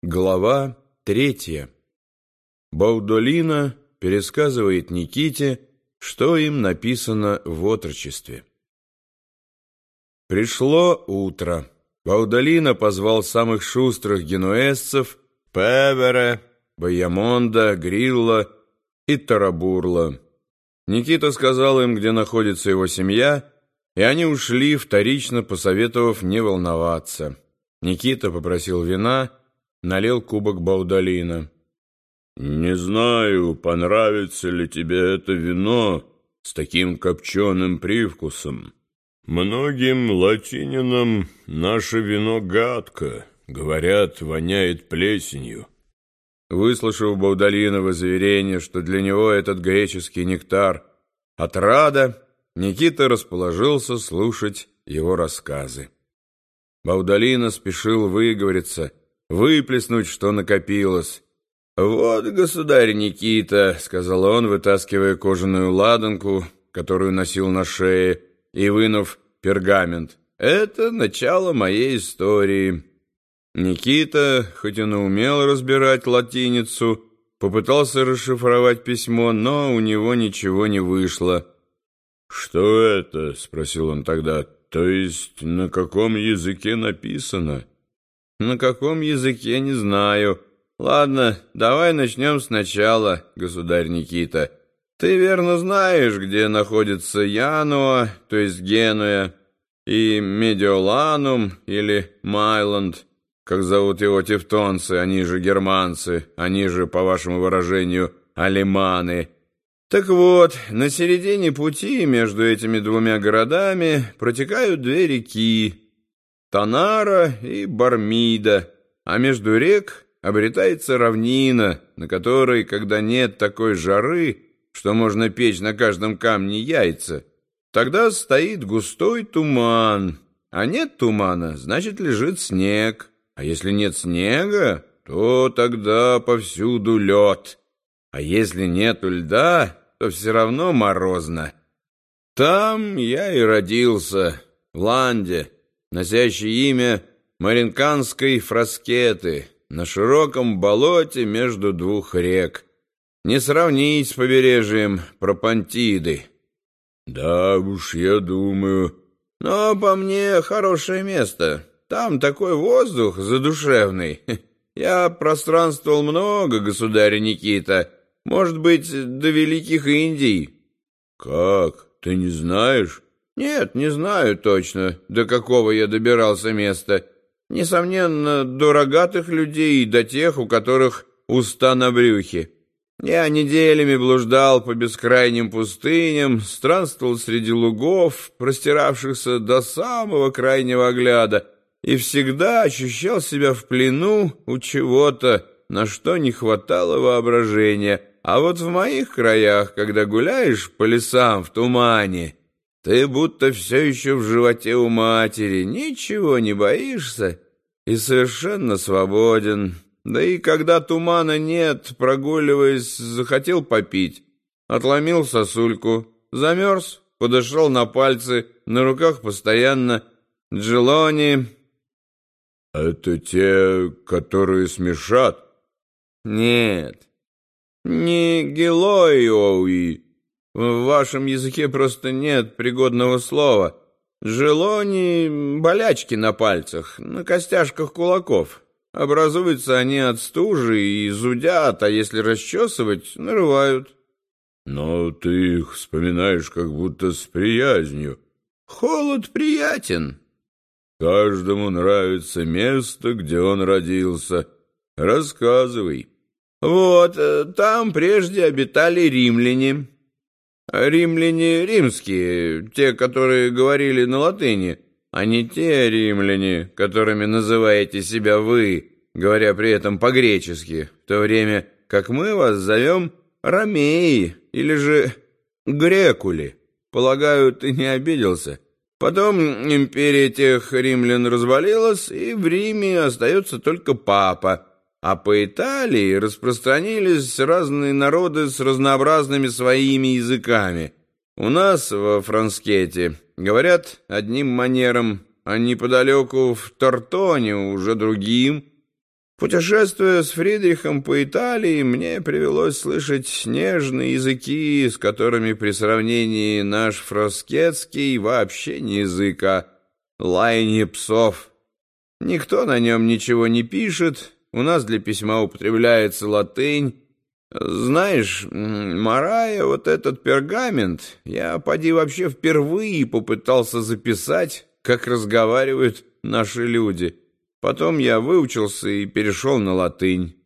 Глава 3. Баудолино пересказывает Никите, что им написано в отрочестве. Пришло утро. Баудолино позвал самых шустрых генуэзцев Певера, Баямонда, Грилла и Тарабурла. Никита сказал им, где находится его семья, и они ушли, вторично посоветовав не волноваться. Никита попросил вина, налил кубок Баудолино. «Не знаю, понравится ли тебе это вино с таким копченым привкусом. Многим латининам наше вино гадко, говорят, воняет плесенью». Выслушав Баудолиново заверение, что для него этот греческий нектар отрада, Никита расположился слушать его рассказы. Баудолино спешил выговориться, выплеснуть, что накопилось. «Вот, государь Никита», — сказал он, вытаскивая кожаную ладанку, которую носил на шее, и вынув пергамент, — «это начало моей истории». Никита, хоть и не умел разбирать латиницу, попытался расшифровать письмо, но у него ничего не вышло. «Что это?» — спросил он тогда. «То есть на каком языке написано?» «На каком языке, не знаю. Ладно, давай начнем сначала, государь Никита. Ты верно знаешь, где находится Януа, то есть Генуя, и Медиоланум или Майланд, как зовут его тевтонцы, они же германцы, они же, по вашему выражению, алеманы. Так вот, на середине пути между этими двумя городами протекают две реки, Танара и Бармида, а между рек обретается равнина, на которой, когда нет такой жары, что можно печь на каждом камне яйца, тогда стоит густой туман, а нет тумана, значит, лежит снег, а если нет снега, то тогда повсюду лед, а если нету льда, то все равно морозно. Там я и родился, в Ланде, носящий имя Маринканской Фраскеты, на широком болоте между двух рек. Не сравнить с побережьем Пропонтиды. Да уж, я думаю. Но по мне хорошее место. Там такой воздух задушевный. Я пространствовал много, государь Никита. Может быть, до Великих Индий. Как? Ты не знаешь? Нет, не знаю точно, до какого я добирался места. Несомненно, до рогатых людей и до тех, у которых уста на брюхе. Я неделями блуждал по бескрайним пустыням, странствовал среди лугов, простиравшихся до самого крайнего огляда, и всегда ощущал себя в плену у чего-то, на что не хватало воображения. А вот в моих краях, когда гуляешь по лесам в тумане, ты будто все еще в животе у матери, ничего не боишься и совершенно свободен. Да и когда тумана нет, прогуливаясь, захотел попить, отломил сосульку, замерз, подошел на пальцы, на руках постоянно джелони. Это те, которые смешат? Нет, не гелойоуи. В вашем языке просто нет пригодного слова. Желони — болячки на пальцах, на костяшках кулаков. Образуются они от стужи и зудят, а если расчесывать — нарывают. Но ты их вспоминаешь как будто с приязнью. Холод приятен. Каждому нравится место, где он родился. Рассказывай. Вот, там прежде обитали римляне. Римляне римские, те, которые говорили на латыни, а не те римляне, которыми называете себя вы, говоря при этом по-гречески, в то время как мы вас зовем ромеи или же грекули. Полагаю, ты не обиделся. Потом империя тех римлян развалилась, и в Риме остается только папа. А по Италии распространились разные народы с разнообразными своими языками. У нас во Франскете говорят одним манером, а неподалеку в Тортоне уже другим. Путешествуя с Фридрихом по Италии, мне привелось слышать нежные языки, с которыми при сравнении наш фраскетский вообще не язык, а лаяние псов. Никто на нем ничего не пишет, у нас для письма употребляется латынь. Знаешь, Марая, вот этот пергамент я, поди, вообще впервые попытался записать, как разговаривают наши люди. Потом я выучился и перешел на латынь.